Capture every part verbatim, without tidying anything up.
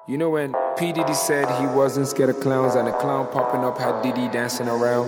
You know when P. Diddy said he wasn't scared of clowns and a clown popping up had Diddy dancing around?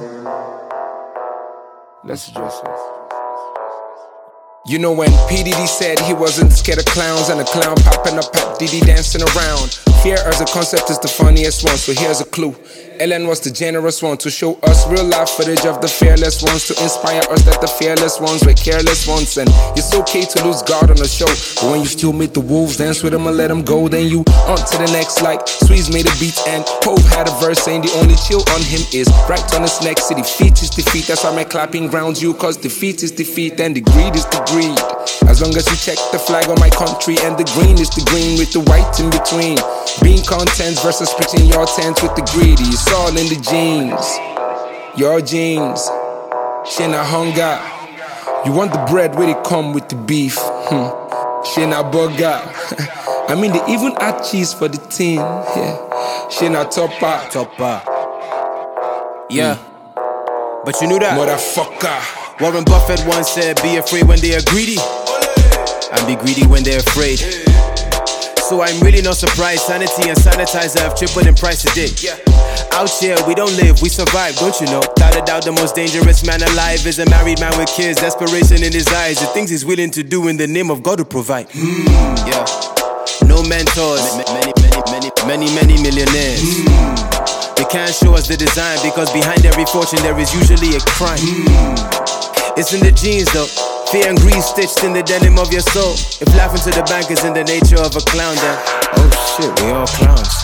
Let's address it. You know when P. Diddy said he wasn't scared of clowns and a clown popping up had Diddy dancing around? Fear as a concept is the funniest one, so here's a clue. Ellen was the generous one to show us real life footage of the fearless ones, to inspire us that the fearless ones were careless ones. And it's okay to lose God on a show, but when you still make the wolves dance with them and let them go, then you on to the next. Like Sweeze made a beat and Hove had a verse saying the only chill on him is right on his neck. See, defeat is defeat, that's why my clapping grounds you, cause defeat is defeat and the greed is the greed. As long as you check the flag on my country and the green is the green with the white in between. Being content versus pitching your tent with the greedy. It's all in the genes. Your genes. Shina hunger. You want the bread where they come with the beef. Hmm. Shina burger. I mean they even add cheese for the tin. Yeah. Shina topper. Topper. Yeah. Mm. But you knew that. Motherfucker. Warren Buffett once said, be afraid when they are greedy, and be greedy when they're afraid. So I'm really not surprised. Sanity and sanitizer have tripled in price today. Out here, we don't live, we survive, don't you know? Without a doubt, the most dangerous man alive is a married man with kids. Desperation in his eyes, the things he's willing to do in the name of God to provide. Mm, yeah. No mentors, many, many, many, many, many millionaires. Mm. They can't show us the design because behind every fortune there is usually a crime. Mm. It's in the genes though. Fear and greed stitched in the denim of your soul. If laughing to the bank is in the nature of a clown, then oh shit, we all clowns.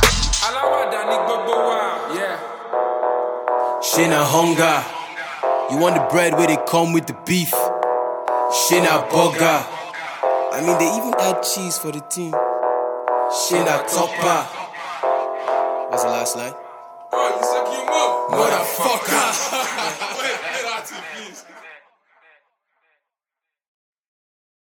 Shina hunger. You want the bread where they come with the beef. Shina burger. I mean they even add cheese for the team. Shina topper. What's the last line? Oh, you suck your mouth, motherfucker.